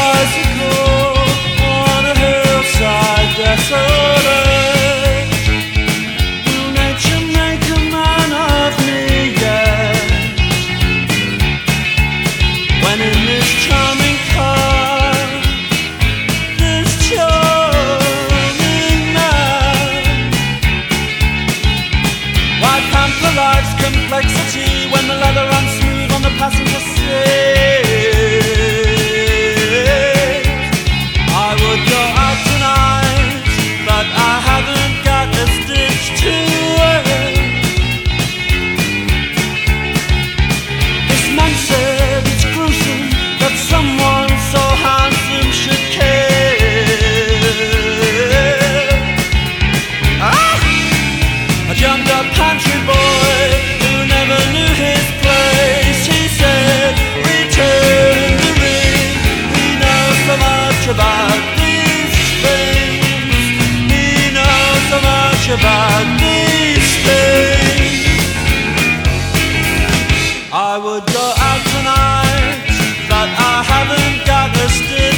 bicycle on a hillside desolate. Will nature make a man of me yet? When in this charming car, this charming man, why pamper life's complexity when the leather runs smooth on the passenger seat? I would go out tonight, but I haven't got a stitch to wear. This man said it's gruesome that someone so handsome should care. A jumped up country boy who never knew his place. He said, return the ring. He knows so much about these things. He knows so much about these things. I would go out tonight, but I haven't got a stitch